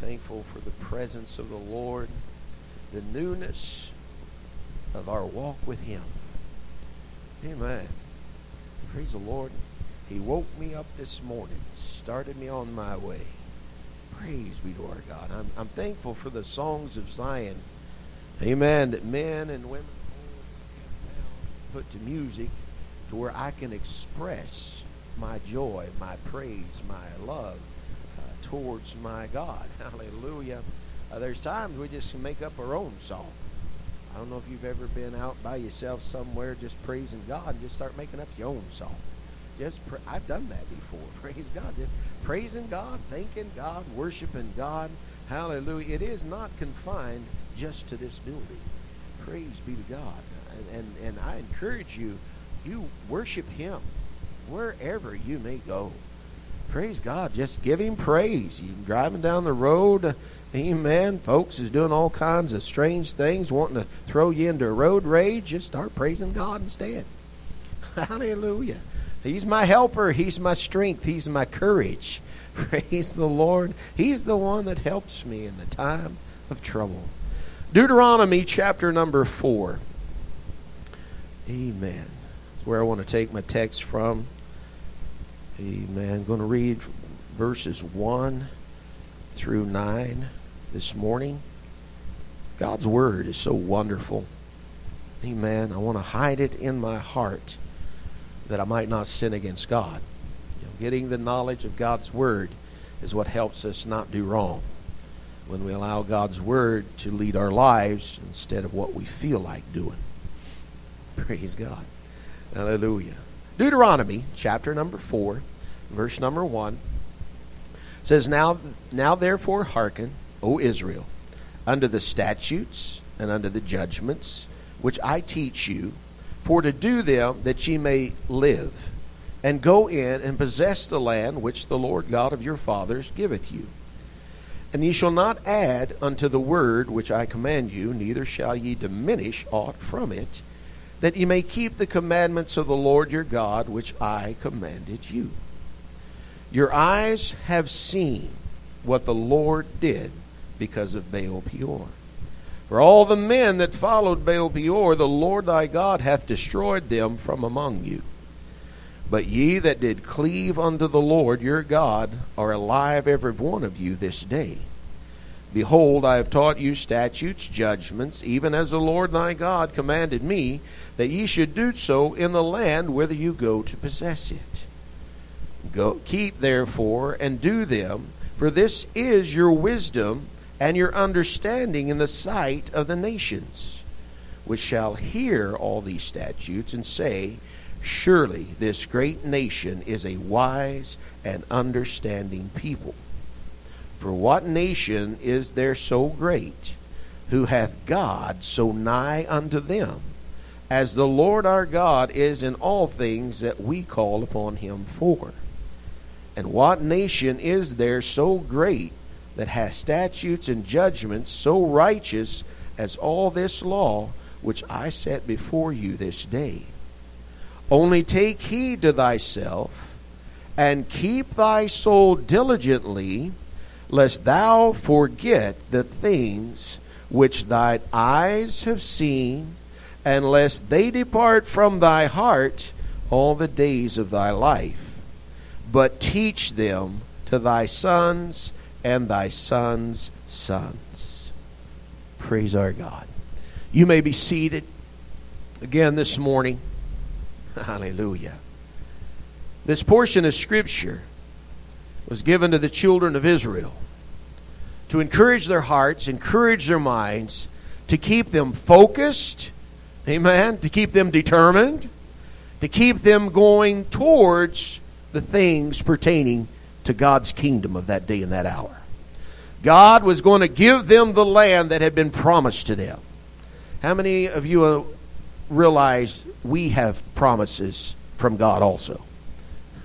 thankful for the presence of the Lord, the newness of our walk with Him. Amen. Praise the Lord. He woke me up this morning, started me on my way. Praise be to our God. I'm thankful for the songs of Zion. Amen. That men and women put to music to where I can express my joy, my praise, my love towards my God. Hallelujah. There's times we just make up our own song. I don't know if you've ever been out by yourself somewhere just praising God and just start making up your own song. I've done that before. Praise God. Just praising God, thanking God, worshiping God. Hallelujah. It is not confined just to this building. Praise be to God. And I encourage you, you worship Him wherever you may go. Praise God. Just give Him praise. You're driving down the road. Amen. Folks is doing all kinds of strange things, wanting to throw you into road rage. Just start praising God instead. Hallelujah. He's my helper. He's my strength. He's my courage. Praise the Lord. He's the one that helps me in the time of trouble. Deuteronomy chapter number 4. Amen. That's where I want to take my text from. Amen. I'm going to read verses 1 through 9 this morning. God's Word is so wonderful. Amen. I want to hide it in my heart that I might not sin against God. Getting the knowledge of God's Word is what helps us not do wrong. When we allow God's Word to lead our lives instead of what we feel like doing. Praise God. Hallelujah. Deuteronomy chapter number 4, verse number 1 says, Now therefore hearken, O Israel, unto the statutes and unto the judgments which I teach you, for to do them that ye may live, and go in and possess the land which the Lord God of your fathers giveth you. And ye shall not add unto the word which I command you, neither shall ye diminish aught from it, that ye may keep the commandments of the Lord your God, which I commanded you. Your eyes have seen what the Lord did because of Baal Peor. For all the men that followed Baal Peor, the Lord thy God hath destroyed them from among you. But ye that did cleave unto the Lord your God are alive every one of you this day. Behold, I have taught you statutes, judgments, even as the Lord thy God commanded me, that ye should do so in the land whither you go to possess it. Go, keep therefore and do them, for this is your wisdom and your understanding in the sight of the nations, which shall hear all these statutes and say, Surely this great nation is a wise and understanding people. For what nation is there so great, who hath God so nigh unto them, as the Lord our God is in all things that we call upon Him for? And what nation is there so great, that hath statutes and judgments so righteous as all this law which I set before you this day? Only take heed to thyself, and keep thy soul diligently, lest thou forget the things which thine eyes have seen, and lest they depart from thy heart all the days of thy life. But teach them to thy sons and thy sons' sons. Praise our God. You may be seated again this morning. Hallelujah. This portion of Scripture was given to the children of Israel to encourage their hearts, encourage their minds, to keep them focused, amen, to keep them determined, to keep them going towards the things pertaining to God's kingdom of that day and that hour. God was going to give them the land that had been promised to them. How many of you realize we have promises from God also?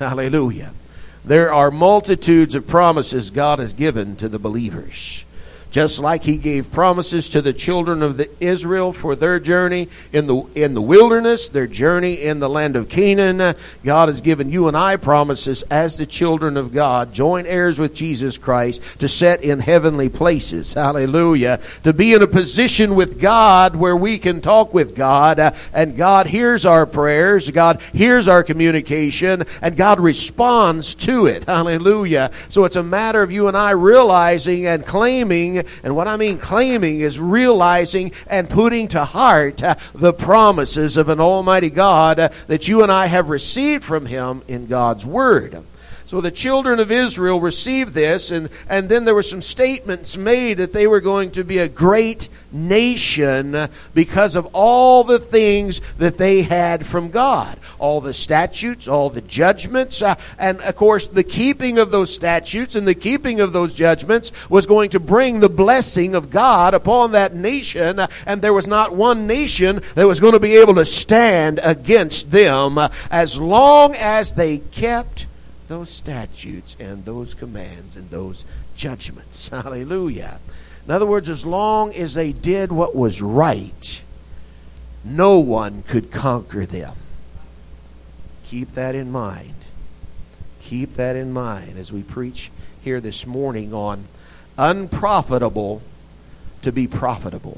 Hallelujah. There are multitudes of promises God has given to the believers. Just like He gave promises to the children of Israel for their journey in the wilderness, their journey in the land of Canaan, God has given you and I promises as the children of God, joint heirs with Jesus Christ, to set in heavenly places. Hallelujah. To be in a position with God where we can talk with God, and God hears our prayers, God hears our communication, and God responds to it. Hallelujah. So it's a matter of you and I realizing and claiming. And what I mean claiming is realizing and putting to heart the promises of an almighty God that you and I have received from Him in God's Word. So the children of Israel received this, and then there were some statements made that they were going to be a great nation because of all the things that they had from God. All the statutes, all the judgments, and of course the keeping of those statutes and the keeping of those judgments was going to bring the blessing of God upon that nation, and there was not one nation that was going to be able to stand against them as long as they kept those statutes and those commands and those judgments. Hallelujah. In other words, as long as they did what was right, no one could conquer them. Keep that in mind. Keep that in mind as we preach here this morning on unprofitable to be profitable.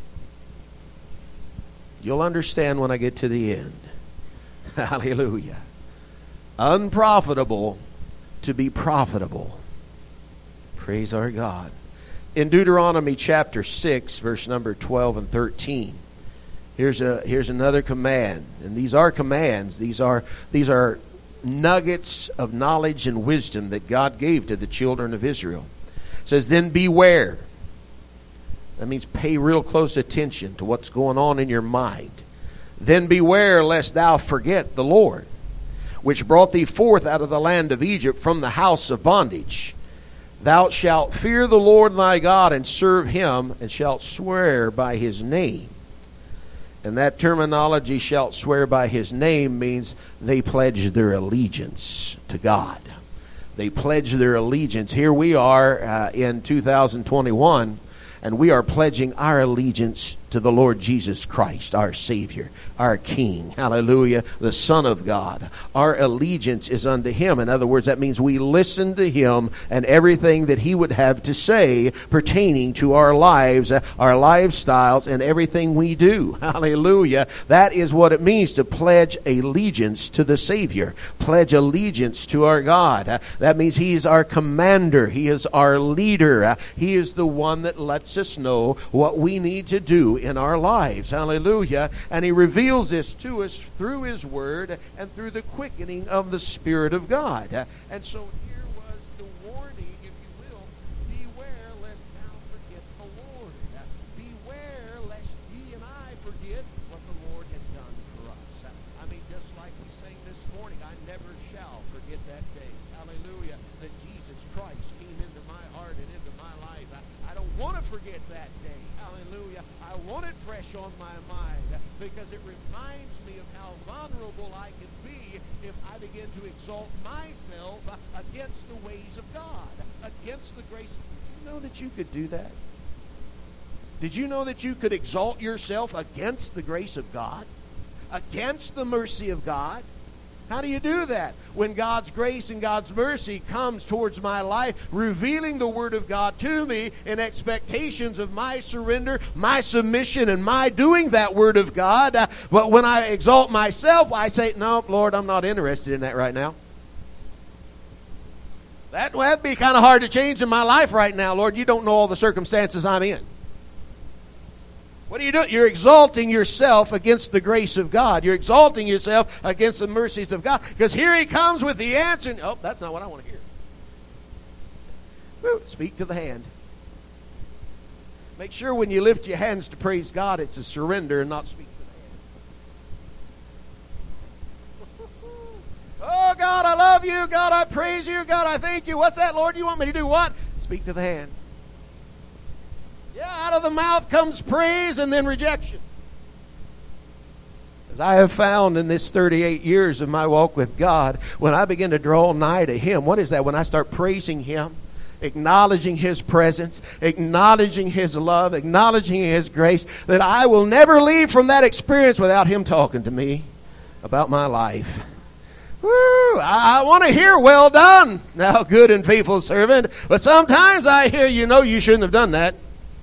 You'll understand when I get to the end. Hallelujah. Unprofitable to be profitable. Praise our God. In Deuteronomy chapter 6, verse number 12 and 13, here's another command. And these are commands. These are nuggets of knowledge and wisdom that God gave to the children of Israel. It says, then beware. That means pay real close attention to what's going on in your mind. Then beware lest thou forget the Lord, which brought thee forth out of the land of Egypt from the house of bondage. Thou shalt fear the Lord thy God and serve Him, and shalt swear by His name. And that terminology, shalt swear by His name, means they pledge their allegiance to God. They pledge their allegiance. Here we are in 2021, and we are pledging our allegiance to the Lord Jesus Christ, our Savior, our King. Hallelujah. The Son of God. Our allegiance is unto Him. In other words, that means we listen to Him and everything that He would have to say pertaining to our lives, our lifestyles, and everything we do. Hallelujah. That is what it means to pledge allegiance to the Savior. Pledge allegiance to our God. That means He is our commander. He is our leader. He is the one that lets us know what we need to do in our lives. Hallelujah. And He reveals this to us through His Word and through the quickening of the Spirit of God. And so here was the warning, if you will, beware lest thou forget the Lord. Beware lest ye and I forget what the Lord has done for us. I mean, just like we sang this morning, I never shall forget that day. Hallelujah. That Jesus Christ came into my heart and into my life. I don't want to forget that day. Hallelujah. I want it fresh on my mind because it reminds me of how vulnerable I can be if I begin to exalt myself against the ways of God, against the grace. Did you know that you could do that? Did you know that you could exalt yourself against the grace of God, against the mercy of God? How do you do that? When God's grace and God's mercy comes towards my life, revealing the Word of God to me in expectations of my surrender, my submission, and my doing that Word of God. But when I exalt myself, I say, no, Lord, I'm not interested in that right now. That'd be kind of hard to change in my life right now, Lord. You don't know all the circumstances I'm in. What do you do? You're exalting yourself against the grace of God. You're exalting yourself against the mercies of God. Because here He comes with the answer. Oh, that's not what I want to hear. Woo, speak to the hand. Make sure when you lift your hands to praise God, it's a surrender and not speak to the hand. Oh, God, I love you. God, I praise you. God, I thank you. What's that, Lord? You want me to do what? Speak to the hand. Yeah, out of the mouth comes praise and then rejection. As I have found in this 38 years of my walk with God, when I begin to draw nigh to Him, what is that? When I start praising Him acknowledging His presence, acknowledging His love, acknowledging His grace, that I will never leave from that experience without Him talking to me about my life. Woo! I want to hear, well done, thou good and faithful servant. But sometimes I hear, you shouldn't have done that.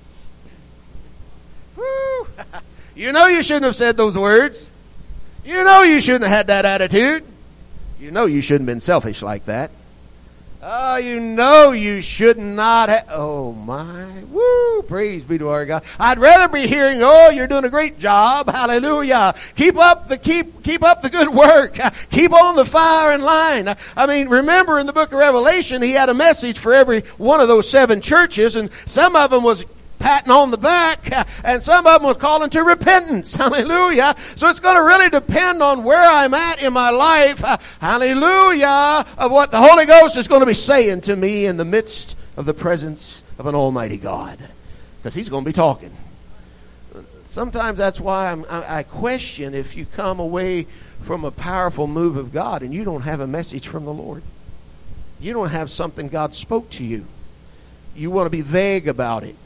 Woo! You shouldn't have said those words. You shouldn't have had that attitude. You shouldn't have been selfish like that. Oh, you should not have. Oh, my. Woo. Praise be to our God. I'd rather be hearing, oh, you're doing a great job. Hallelujah. Keep up the good work. Keep on the fire and line. I mean, remember in the book of Revelation, He had a message for every one of those 7 churches, and some of them was patting on the back, and some of them was calling to repentance. Hallelujah. So it's going to really depend on where I'm at in my life. Hallelujah. Of what the Holy Ghost is going to be saying to me in the midst of the presence of an almighty God. Because He's going to be talking. Sometimes that's why I question if you come away from a powerful move of God and you don't have a message from the Lord. You don't have something God spoke to you. You want to be vague about it.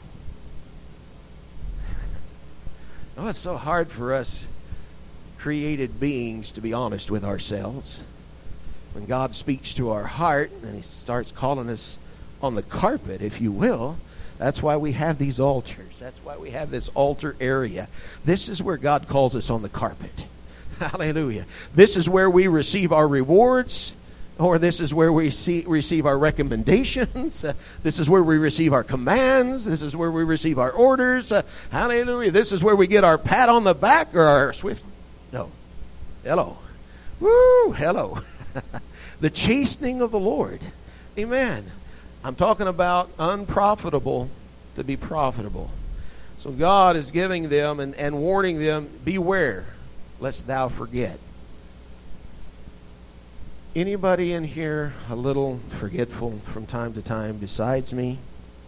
Oh, it's so hard for us created beings to be honest with ourselves. When God speaks to our heart and He starts calling us on the carpet, if you will, that's why we have these altars. That's why we have this altar area. This is where God calls us on the carpet. Hallelujah. This is where we receive our rewards. Or this is where we receive our recommendations. This is where we receive our commands. This is where we receive our orders. Hallelujah. This is where we get our pat on the back or our swift. No. Hello. Woo. Hello. The chastening of the Lord. Amen. I'm talking about unprofitable to be profitable. So God is giving them and warning them, beware lest thou forget. Anybody in here a little forgetful from time to time besides me?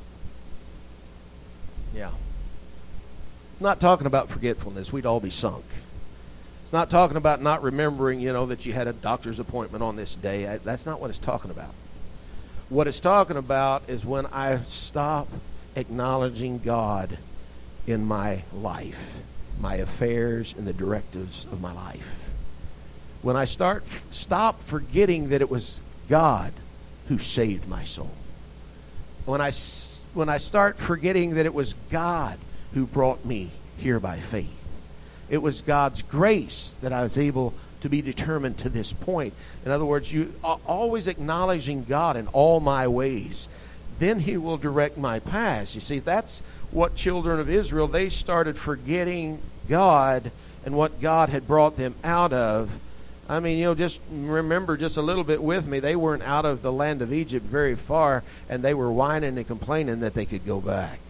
Yeah. It's not talking about forgetfulness. We'd all be sunk. It's not talking about not remembering, that you had a doctor's appointment on this day. That's not what it's talking about. What it's talking about is when I stop acknowledging God in my life, my affairs, and the directives of my life. When I stop forgetting that it was God who saved my soul. When I start forgetting that it was God who brought me here by faith. It was God's grace that I was able to be determined to this point. In other words, you are always acknowledging God in all my ways. Then He will direct my paths. You see, that's what children of Israel, they started forgetting God and what God had brought them out of. I mean, just remember just a little bit with me. They weren't out of the land of Egypt very far, and they were whining and complaining that they could go back.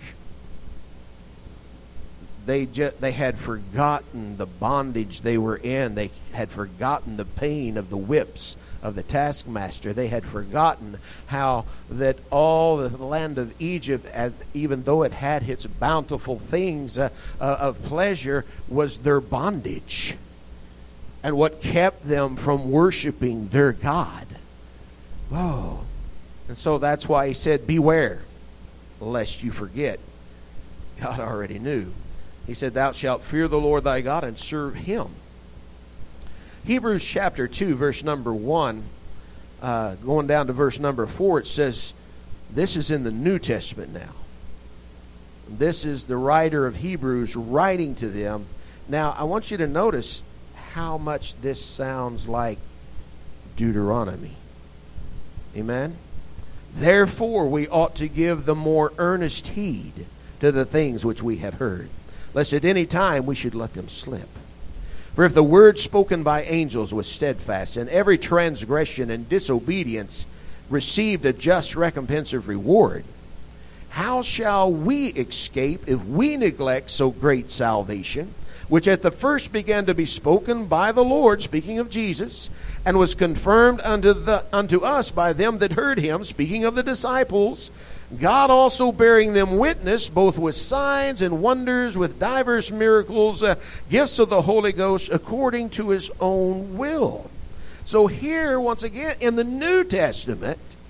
They had forgotten the bondage they were in. They had forgotten the pain of the whips of the taskmaster. They had forgotten how that all the land of Egypt, even though it had its bountiful things of pleasure, was their bondage. And what kept them from worshiping their God. Whoa. And so that's why He said, beware, lest you forget. God already knew. He said, thou shalt fear the Lord thy God and serve Him. Hebrews chapter 2, verse number 1, going down to verse number 4, it says, this is in the New Testament now. This is the writer of Hebrews writing to them. Now, I want you to notice how much this sounds like Deuteronomy. Amen? Therefore, we ought to give the more earnest heed to the things which we have heard, lest at any time we should let them slip. For if the word spoken by angels was steadfast, and every transgression and disobedience received a just recompense of reward, how shall we escape if we neglect so great salvation, which at the first began to be spoken by the Lord, speaking of Jesus, and was confirmed unto us by them that heard Him, speaking of the disciples, God also bearing them witness, both with signs and wonders, with divers miracles, gifts of the Holy Ghost, according to His own will. So here, once again, in the New Testament,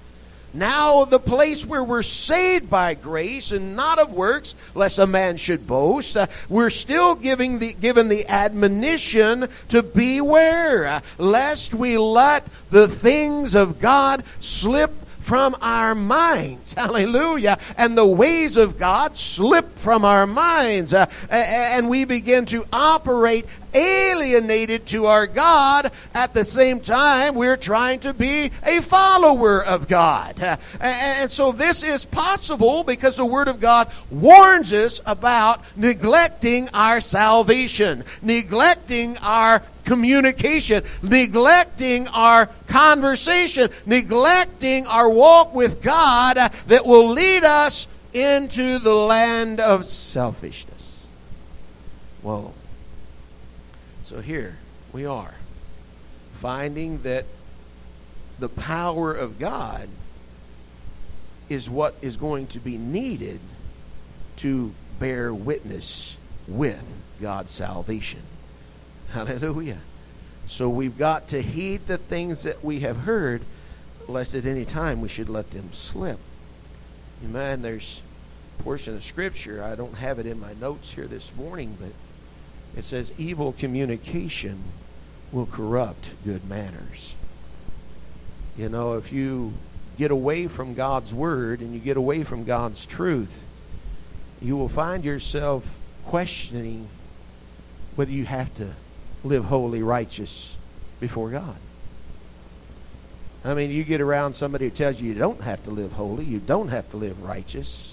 Now the place where we're saved by grace and not of works, lest a man should boast, we're still given the admonition to beware, lest we let the things of God slip from our minds. Hallelujah. And the ways of God slip from our minds. And we begin to operate alienated to our God. At the same time, we're trying to be a follower of God. And so this is possible because the Word of God warns us about neglecting our salvation, neglecting our communication, neglecting our conversation, neglecting our walk with God that will lead us into the land of selfishness. Well, so here we are, finding that the power of God is what is going to be needed to bear witness with God's salvation. Hallelujah. So we've got to heed the things that we have heard, lest at any time we should let them slip. Amen. There's a portion of Scripture, I don't have it in my notes here this morning, but it says, evil communication will corrupt good manners. You know, if you get away from God's Word and you get away from God's truth, you will find yourself questioning whether you have to live holy, righteous before God. I mean, you get around somebody who tells you don't have to live holy, you don't have to live righteous,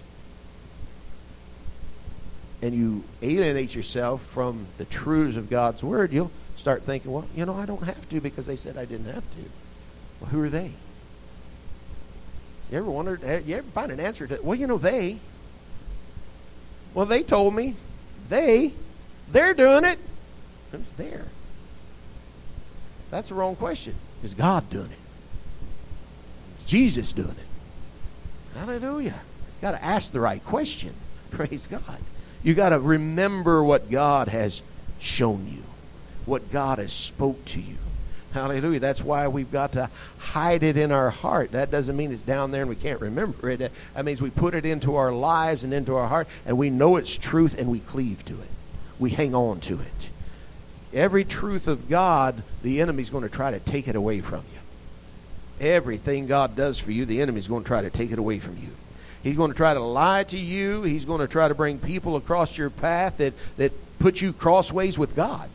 and you alienate yourself from the truths of God's Word, you'll start thinking, well, you know, I don't have to because they said I didn't have to. Well, who are they? You ever wondered, you ever find an answer to, well, you know, they. Well, they told me. They're doing it. Who's there? That's the wrong question. Is God doing it? Is Jesus doing it? Hallelujah. Got to ask the right question. Praise God. You got to remember what God has shown you, what God has spoke to you. Hallelujah. That's why we've got to hide it in our heart. That doesn't mean it's down there and we can't remember it. That means we put it into our lives and into our heart, and we know it's truth and we cleave to it. We hang on to it. Every truth of God, the enemy's going to try to take it away from you. Everything God does for you, the enemy's going to try to take it away from you. He's going to try to lie to you. He's going to try to bring people across your path that put you crossways with God.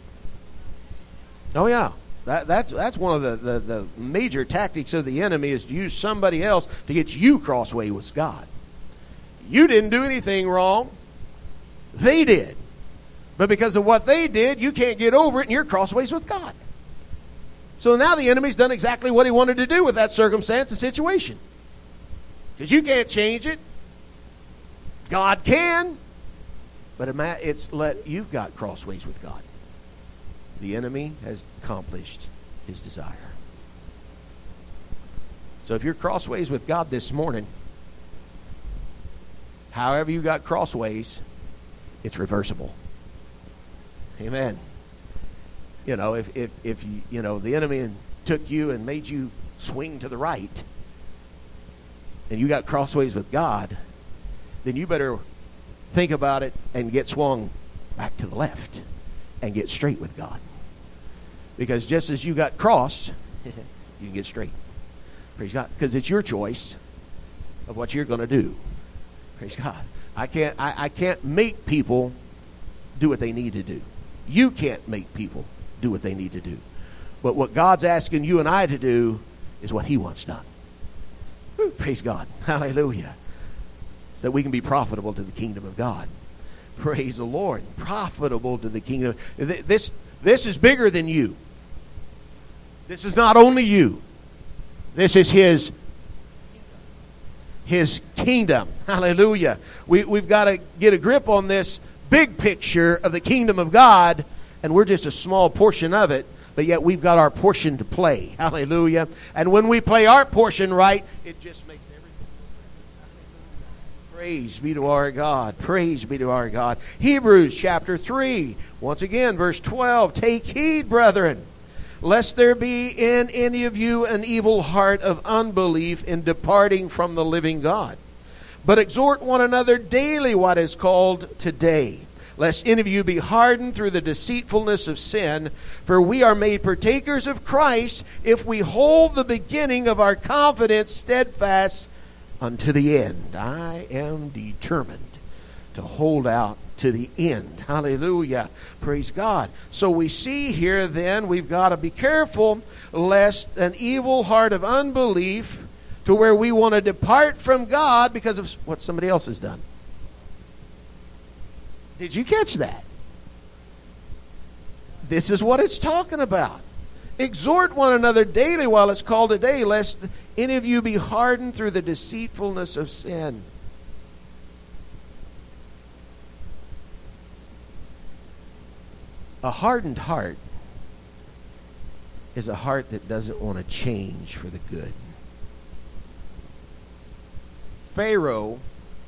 Oh, yeah. That's one of the major tactics of the enemy, is to use somebody else to get you crossways with God. You didn't do anything wrong. They did. But because of what they did, you can't get over it, and you're crossways with God. So now the enemy's done exactly what he wanted to do with that circumstance and situation. Because you can't change it. God can. But you've got crossways with God. The enemy has accomplished his desire. So if you're crossways with God this morning, however you got crossways, it's reversible. Amen. You know, if you know, the enemy took you and made you swing to the right, and you got crossways with God, then you better think about it and get swung back to the left and get straight with God. Because just as you got cross, you can get straight. Praise God. Because it's your choice of what you're going to do. Praise God. I can't make people do what they need to do. You can't make people do what they need to do. But what God's asking you and I to do is what He wants done. Woo, praise God. Hallelujah. So that we can be profitable to the kingdom of God. Praise the Lord. Profitable to the kingdom. This is bigger than you. This is not only you. This is His kingdom. Hallelujah. We've got to get a grip on this big picture of the kingdom of God, and we're just a small portion of it, but yet we've got our portion to play. Hallelujah. And when we play our portion right, it just makes everything. Praise be to our God. Praise be to our God. Hebrews chapter 3, once again, verse 12. Take heed, brethren, lest there be in any of you an evil heart of unbelief in departing from the living God. But exhort one another daily what is called today, lest any of you be hardened through the deceitfulness of sin. For we are made partakers of Christ if we hold the beginning of our confidence steadfast unto the end. I am determined to hold out to the end. Hallelujah. Praise God. So we see here then we've got to be careful lest an evil heart of unbelief to where we want to depart from God because of what somebody else has done. Did you catch that? This is what it's talking about. Exhort one another daily while it's called today, lest any of you be hardened through the deceitfulness of sin. A hardened heart is a heart that doesn't want to change for the good. Pharaoh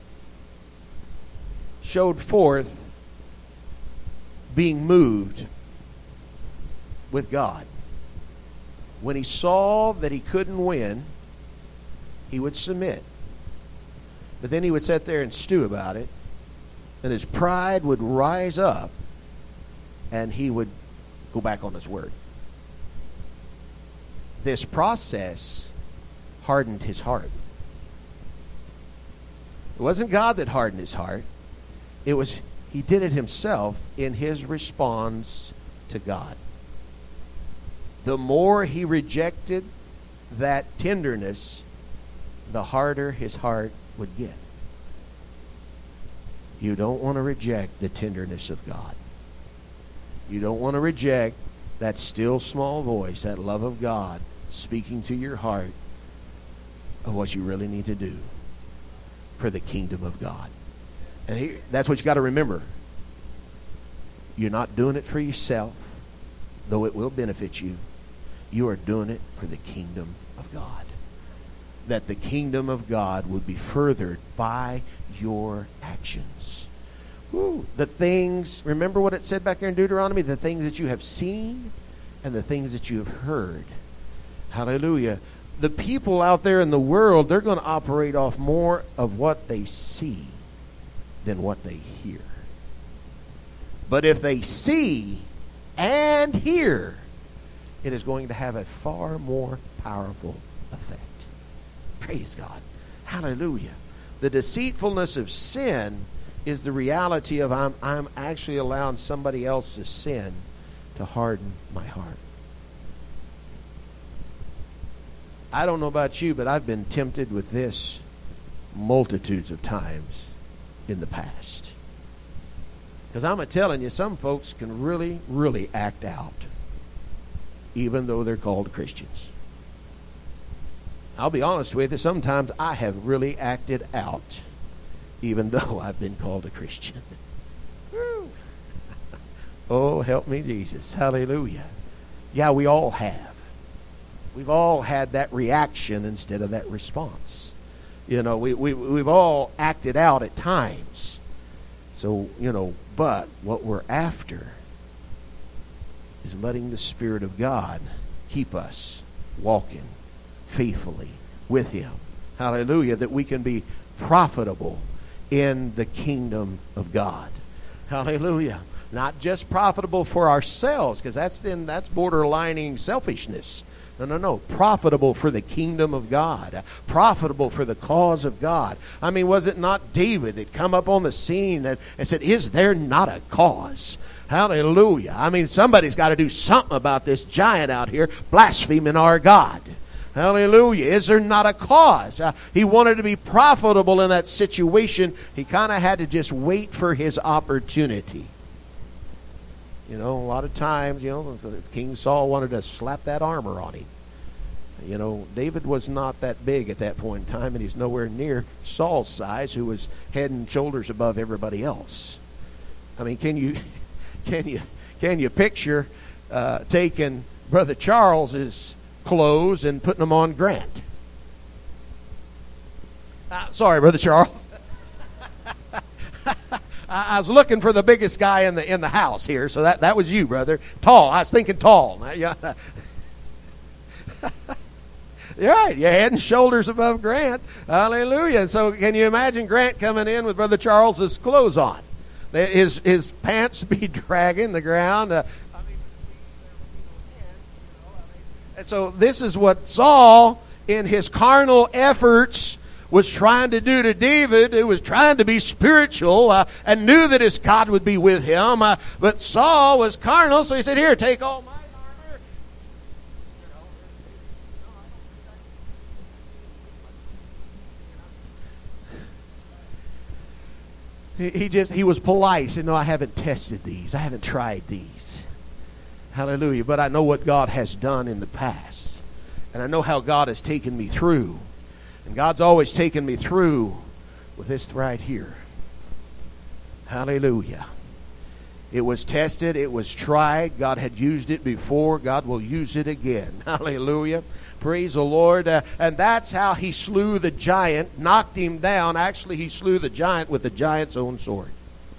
showed forth being moved with God. When he saw that he couldn't win, he would submit. But then he would sit there and stew about it, and his pride would rise up, and he would go back on his word. This process hardened his heart. It wasn't God that hardened his heart. It was he did it himself in his response to God. The more he rejected that tenderness, the harder his heart would get. You don't want to reject the tenderness of God. You don't want to reject that still small voice, that love of God speaking to your heart of what you really need to do for the kingdom of God. And that's what you got to remember. You're not doing it for yourself, though it will benefit you. You are doing it for the kingdom of God. That the kingdom of God would be furthered by your actions. Woo. The things, remember what it said back there in Deuteronomy? The things that you have seen and the things that you have heard. Hallelujah. The people out there in the world, they're going to operate off more of what they see than what they hear. But if they see and hear, it is going to have a far more powerful effect. Praise God. Hallelujah. The deceitfulness of sin is the reality of I'm actually allowing somebody else's sin to harden my heart. I don't know about you, but I've been tempted with this multitudes of times in the past. Because I'm telling you, some folks can really, really act out, even though they're called Christians. I'll be honest with you, sometimes I have really acted out, even though I've been called a Christian. Oh, help me, Jesus. Hallelujah. Yeah, we all have. We've all had that reaction instead of that response. You know, we've all acted out at times. So, but what we're after is letting the Spirit of God keep us walking faithfully with Him. Hallelujah. That we can be profitable in the kingdom of God. Hallelujah. Not just profitable for ourselves, because that's borderlining selfishness. No. Profitable for the kingdom of God. Profitable for the cause of God. I mean, was it not David that come up on the scene and said, is there not a cause? Hallelujah. I mean, somebody's got to do something about this giant out here blaspheming our God. Hallelujah. Is there not a cause? He wanted to be profitable in that situation. He kind of had to just wait for his opportunity. A lot of times, King Saul wanted to slap that armor on him. David was not that big at that point in time, and he's nowhere near Saul's size, who was head and shoulders above everybody else. I mean, can you picture taking Brother Charles's clothes and putting them on Grant? Sorry, Brother Charles. I was looking for the biggest guy in the house here, so that was you, brother. Tall. I was thinking tall. Yeah. You're right. You're head and shoulders above Grant. Hallelujah. And so can you imagine Grant coming in with Brother Charles's clothes on? His pants be dragging the ground. And so this is what Saul, in his carnal efforts, was trying to do to David, who was trying to be spiritual and knew that his God would be with him. But Saul was carnal, so he said, here, take all my He was polite. He said, no, I haven't tested these. I haven't tried these. Hallelujah. But I know what God has done in the past. And I know how God has taken me through. And God's always taken me through with this right here. Hallelujah. It was tested. It was tried. God had used it before. God will use it again. Hallelujah. Praise the Lord. And that's how he slew the giant, knocked him down. Actually, he slew the giant with the giant's own sword.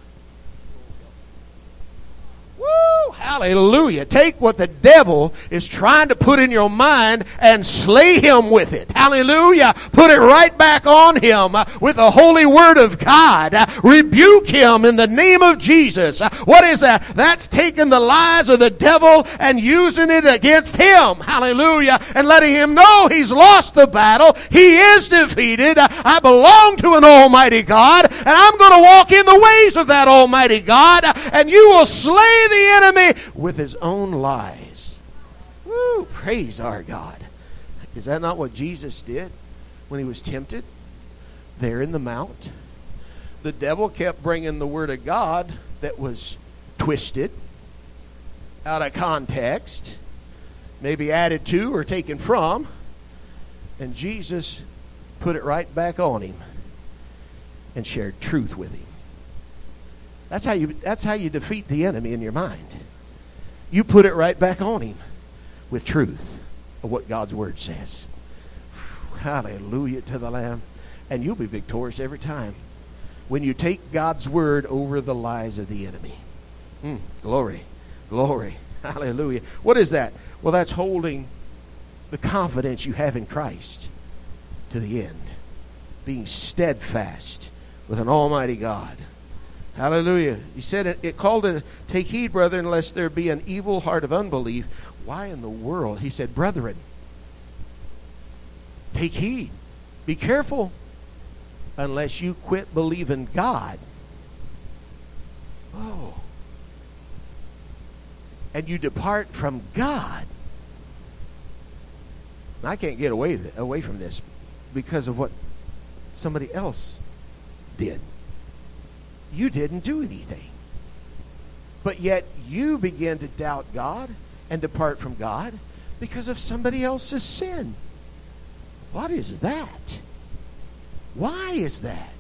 Woo! Hallelujah. Take what the devil is trying to put in your mind and slay him with it. Hallelujah. Put it right back on him with the holy word of God. Rebuke him in the name of Jesus. What is that? That's taking the lies of the devil and using it against him. Hallelujah. And letting him know he's lost the battle. He is defeated. I belong to an almighty God, and I'm going to walk in the ways of that almighty God, and you will slay the enemy with his own lies. Woo, praise our God. Is that not what Jesus did when he was tempted there in the mount? The devil kept bringing the word of God that was twisted, out of context, maybe added to or taken from, and Jesus put it right back on him and shared truth with him. That's how you defeat the enemy in your mind. You put it right back on him with truth of what God's word says. Hallelujah to the Lamb. And you'll be victorious every time when you take God's word over the lies of the enemy. Glory. Glory. Hallelujah. What is that? Well, that's holding the confidence you have in Christ to the end. Being steadfast with an almighty God. Hallelujah. He said it called it, take heed, brethren, lest there be an evil heart of unbelief. Why in the world? He said, brethren, take heed. Be careful unless you quit believing God. Oh. And you depart from God. And I can't get away from this because of what somebody else did. You didn't do anything. But yet you begin to doubt God and depart from God because of somebody else's sin. What is that? Why is that?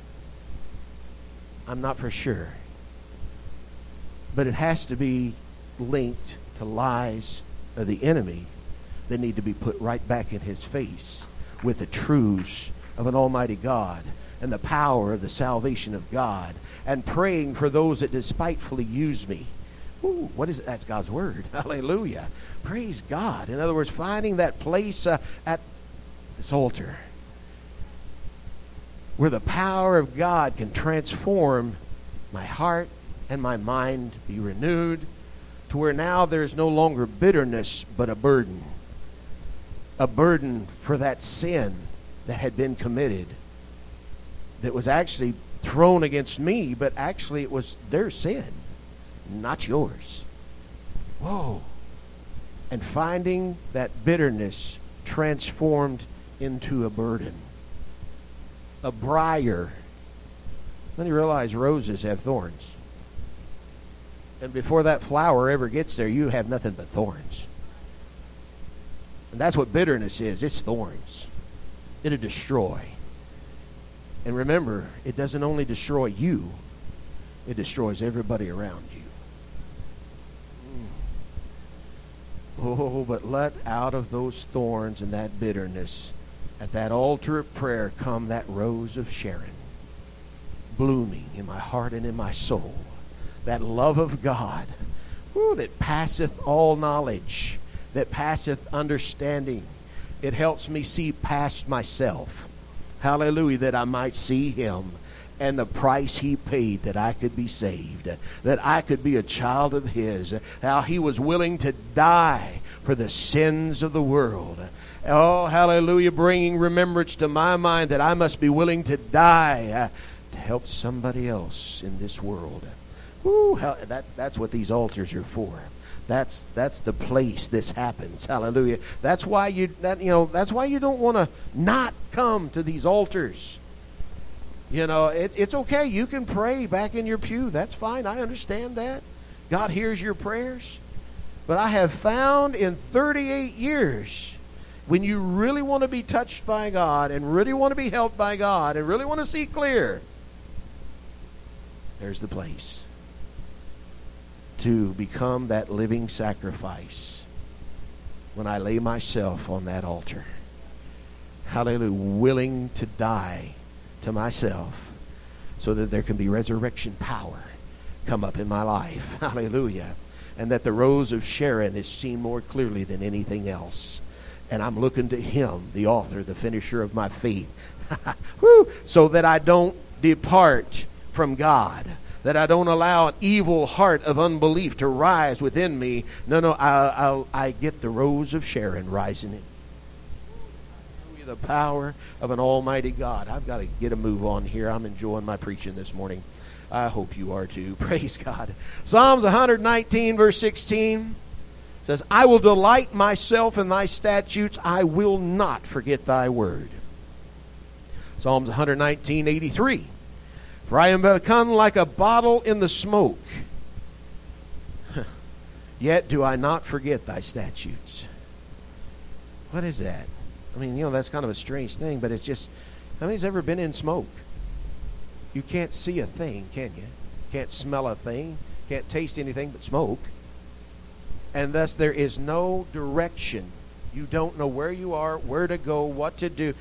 I'm not for sure. But it has to be linked to lies of the enemy that need to be put right back in his face with the truths of an almighty God and the power of the salvation of God, and praying for those that despitefully use me. Ooh, what is it? That's God's word. Hallelujah. Praise God. In other words, finding that place at this altar where the power of God can transform my heart and my mind, be renewed, to where now there's no longer bitterness, but a burden. A burden for that sin that had been committed, that was actually thrown against me, but actually it was their sin, not yours. Whoa. And finding that bitterness transformed into a burden. A briar. Then you realize roses have thorns. And before that flower ever gets there, you have nothing but thorns. And that's what bitterness is. It's thorns. It'll destroy. And remember, it doesn't only destroy you, it destroys everybody around you. Oh, but let out of those thorns and that bitterness, at that altar of prayer, come that rose of Sharon, blooming in my heart and in my soul. That love of God, that passeth all knowledge, that passeth understanding. It helps me see past myself. Hallelujah, that I might see Him and the price He paid that I could be saved, that I could be a child of His, how He was willing to die for the sins of the world. Oh, hallelujah, bringing remembrance to my mind that I must be willing to die to help somebody else in this world. That's what these altars are for. That's the place this happens. Hallelujah. That's why that's why you don't want to not come to these altars. It's okay. You can pray back in your pew. That's fine. I understand that. God hears your prayers. But I have found in 38 years, when you really want to be touched by God and really want to be helped by God and really want to see clear, there's the place to become that living sacrifice when I lay myself on that altar. Hallelujah. Willing to die to myself so that there can be resurrection power come up in my life. Hallelujah. And that the rose of Sharon is seen more clearly than anything else. And I'm looking to Him, the author, the finisher of my faith. So that I don't depart from God. That I don't allow an evil heart of unbelief to rise within me. No, I get the rose of Sharon rising in. The power of an almighty God. I've got to get a move on here. I'm enjoying my preaching this morning. I hope you are too. Praise God. Psalms 119 verse 16 says, I will delight myself in thy statutes. I will not forget thy word. Psalms 119:83. For I am become like a bottle in the smoke. Yet do I not forget thy statutes. What is that? I mean, that's kind of a strange thing, but it's just, how many's ever been in smoke? You can't see a thing, can you? Can't smell a thing. Can't taste anything but smoke. And thus there is no direction. You don't know where you are, where to go, what to do.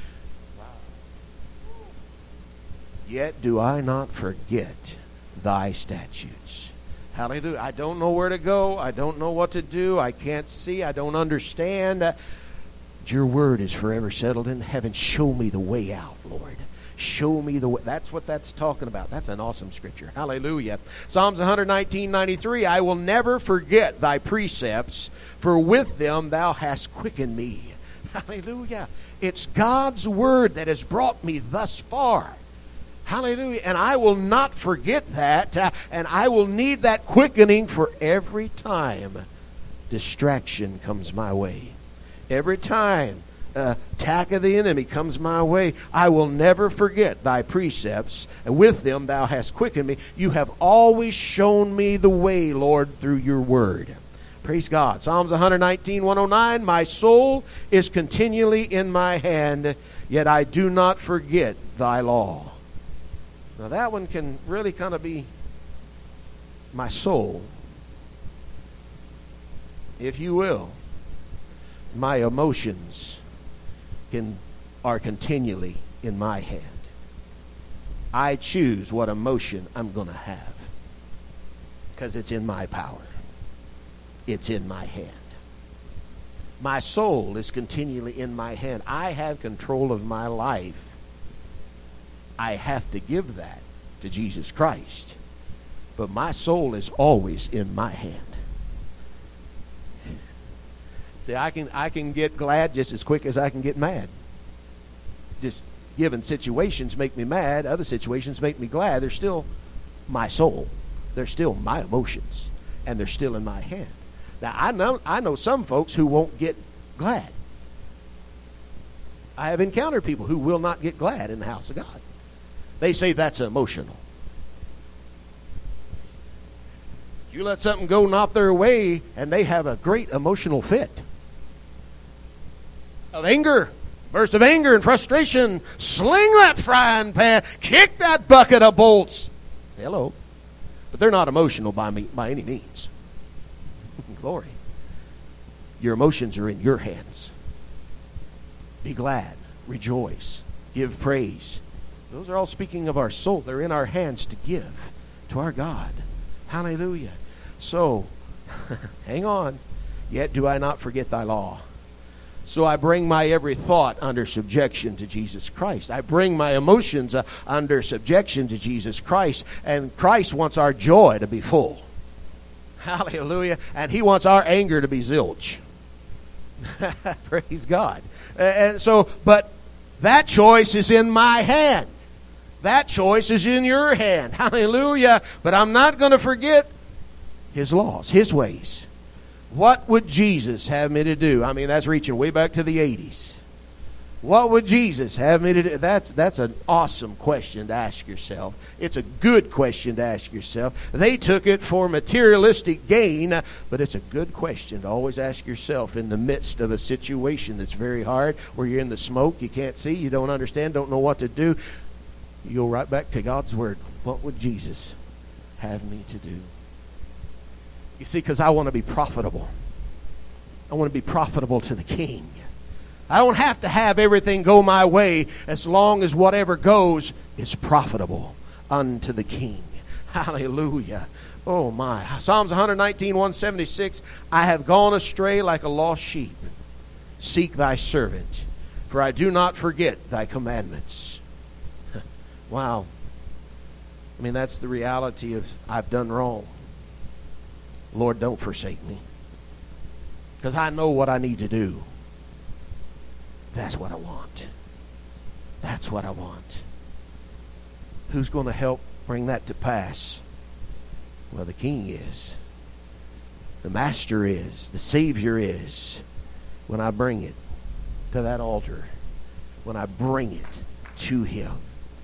Yet do I not forget thy statutes. Hallelujah. I don't know where to go. I don't know what to do. I can't see. I don't understand. Your word is forever settled in heaven. Show me the way out, Lord. Show me the way. That's what that's talking about. That's an awesome scripture. Hallelujah. Psalms 119:93. I will never forget thy precepts, for with them thou hast quickened me. Hallelujah. It's God's word that has brought me thus far. Hallelujah. And I will not forget that. And I will need that quickening for every time distraction comes my way. Every time attack of the enemy comes my way, I will never forget thy precepts, and with them thou hast quickened me. You have always shown me the way, Lord, through your word. Praise God. Psalms 119:109. My soul is continually in my hand, yet I do not forget thy law. Now that one can really kind of be my soul, if you will. My emotions are continually in my hand. I choose what emotion I'm going to have because it's in my power. It's in my hand. My soul is continually in my hand. I have control of my life. I have to give that to Jesus Christ. But my soul is always in my hand. See, I can get glad just as quick as I can get mad. Just given situations make me mad, other situations make me glad. They're still my soul. They're still my emotions, and they're still in my hand. Now, I know some folks who won't get glad. I have encountered people who will not get glad in the house of God. They say that's emotional. You let something go not their way, and they have a great emotional fit of anger, burst of anger and frustration. Sling that frying pan, kick that bucket of bolts. Hello. But they're not emotional by any means. Glory. Your emotions are in your hands. Be glad. Rejoice. Give praise. Those are all speaking of our soul. They're in our hands to give to our God. Hallelujah. So, hang on. Yet do I not forget thy law. So I bring my every thought under subjection to Jesus Christ. I bring my emotions under subjection to Jesus Christ. And Christ wants our joy to be full. Hallelujah. And he wants our anger to be zilch. Praise God. And so, but that choice is in my hand. That choice is in your hand. Hallelujah. But I'm not going to forget his laws, his ways. What would Jesus have me to do? I mean, that's reaching way back to the 80s. What would Jesus have me to do? That's an awesome question to ask yourself. It's a good question to ask yourself. They took it for materialistic gain, but it's a good question to always ask yourself in the midst of a situation that's very hard, where you're in the smoke, you can't see, you don't understand, don't know what to do. You go right back to God's Word. What would Jesus have me to do? You see, because I want to be profitable. I want to be profitable to the King. I don't have to have everything go my way, as long as whatever goes is profitable unto the King. Hallelujah. Oh my. Psalms 119, 176. I have gone astray like a lost sheep. Seek thy servant, for I do not forget thy commandments. Wow. I mean, that's the reality of I've done wrong. Lord, don't forsake me, because I know what I need to do. That's what I want. That's what I want. Who's going to help bring that to pass? Well, the King is. The Master is. The Savior is. When I bring it to that altar, when I bring it to him.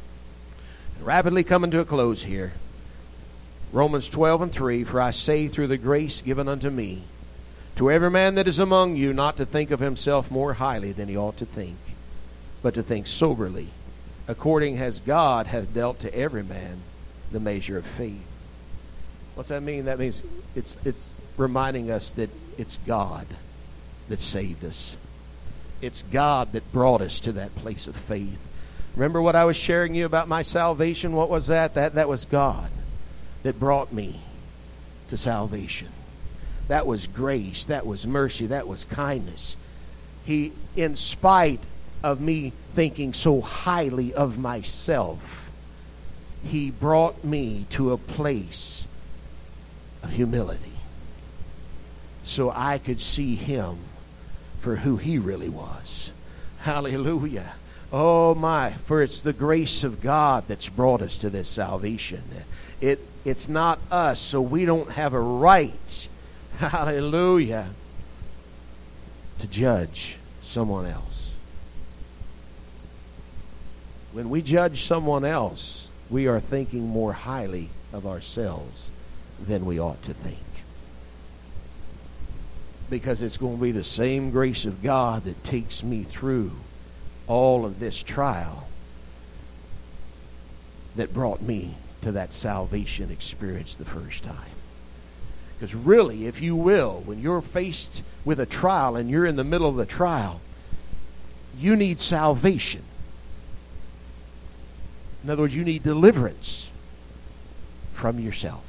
Rapidly coming to a close here. Romans 12 and 3, for I say through the grace given unto me, to every man that is among you, not to think of himself more highly than he ought to think, but to think soberly, according as God hath dealt to every man the measure of faith. What's that mean? That means it's reminding us that it's God that saved us. It's God that brought us to that place of faith. Remember what I was sharing you about my salvation? What was that? That was God that brought me to salvation. That was grace. That was mercy. That was kindness. He, in spite of me thinking so highly of myself, he brought me to a place of humility so I could see him for who he really was. Hallelujah. Oh my, for it's the grace of God that's brought us to this salvation. It's not us, so we don't have a right, hallelujah, to judge someone else. When we judge someone else, we are thinking more highly of ourselves than we ought to think. Because it's going to be the same grace of God that takes me through all of this trial that brought me to that salvation experience the first time. Because really, if you will, when you're faced with a trial and you're in the middle of the trial, you need salvation. In other words, you need deliverance from yourself.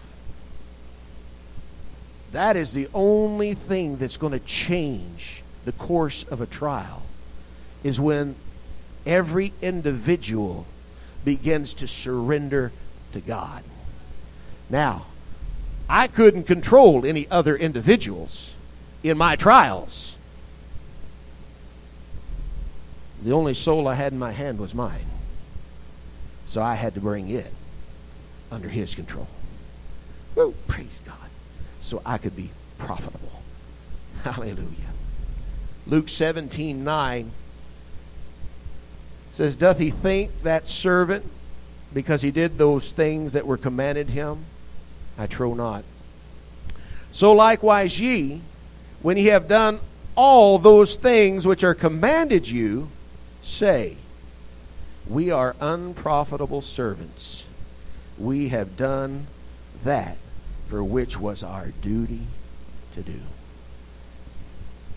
That is the only thing that's going to change the course of a trial, is when every individual begins to surrender to God. Now, I couldn't control any other individuals in my trials. The only soul I had in my hand was mine. So I had to bring it under his control. Woo, praise God. So I could be profitable. Hallelujah. Luke 17:9 says, doth he think that servant, because he did those things that were commanded him? I trow not. So likewise ye, when ye have done all those things which are commanded you, say, we are unprofitable servants. We have done that for which was our duty to do.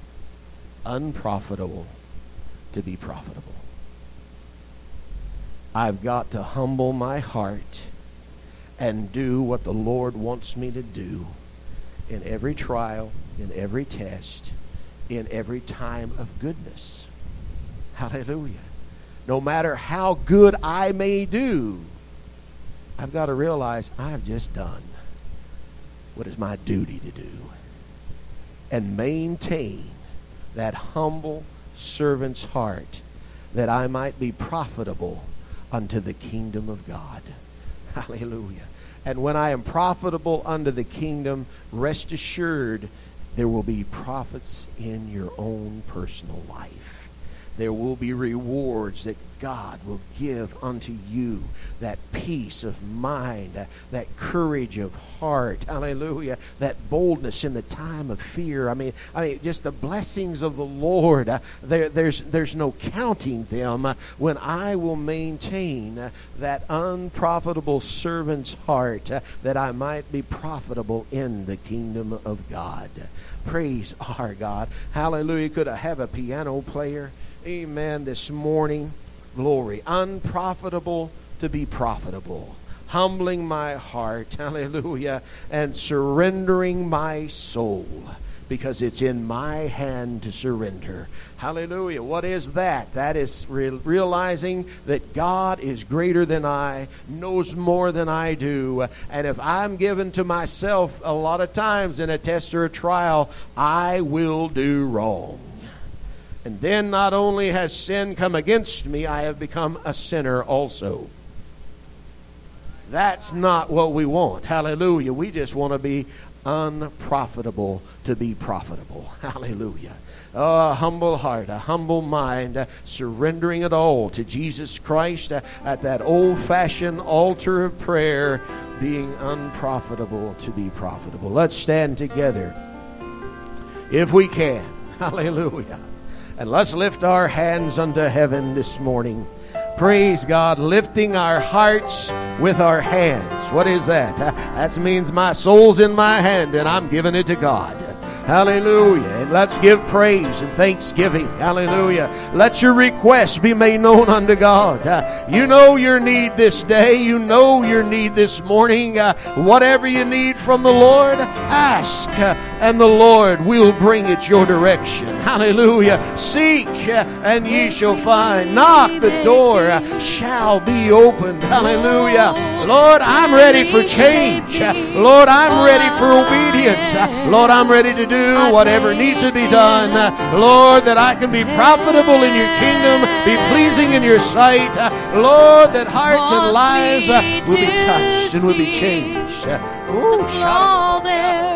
Unprofitable to be profitable. I've got to humble my heart and do what the Lord wants me to do in every trial, in every test, in every time of goodness. Hallelujah. No matter how good I may do, I've got to realize I've just done what is my duty to do and maintain that humble servant's heart, that I might be profitable unto the kingdom of God. Hallelujah. And when I am profitable unto the kingdom, rest assured there will be profits in your own personal life. There will be rewards that God will give unto you, that peace of mind, that courage of heart, hallelujah, that boldness in the time of fear. I mean, just the blessings of the Lord. There's no counting them when I will maintain that unprofitable servant's heart, that I might be profitable in the kingdom of God. Praise our God. Hallelujah. Could I have a piano player? Amen. This morning, glory. Unprofitable to be profitable. Humbling my heart, hallelujah, and surrendering my soul, because it's in my hand to surrender. Hallelujah. What is that? That is realizing that God is greater than I, knows more than I do. And if I'm given to myself a lot of times in a test or a trial, I will do wrong. And then not only has sin come against me, I have become a sinner also. That's not what we want. Hallelujah. We just want to be unprofitable to be profitable. Hallelujah. A humble heart, a humble mind, surrendering it all to Jesus Christ at that old-fashioned altar of prayer, being unprofitable to be profitable. Let's stand together, if we can. Hallelujah. And let's lift our hands unto heaven this morning. Praise God, lifting our hearts with our hands. What is that? That means my soul's in my hand and I'm giving it to God. Hallelujah. And let's give praise and thanksgiving. Hallelujah. Let your requests be made known unto God. You know your need this day. You know your need this morning. Whatever you need from the Lord, ask, and the Lord will bring it your direction. Hallelujah. Seek, and ye shall find. Knock, the door shall be opened. Hallelujah. Lord, I'm ready for change. Lord, I'm ready for obedience. Lord, I'm ready to do whatever needs to be done. Lord, that I can be profitable in your kingdom, be pleasing in your sight. Lord, that hearts and lives will be touched and will be changed. Oh, shout.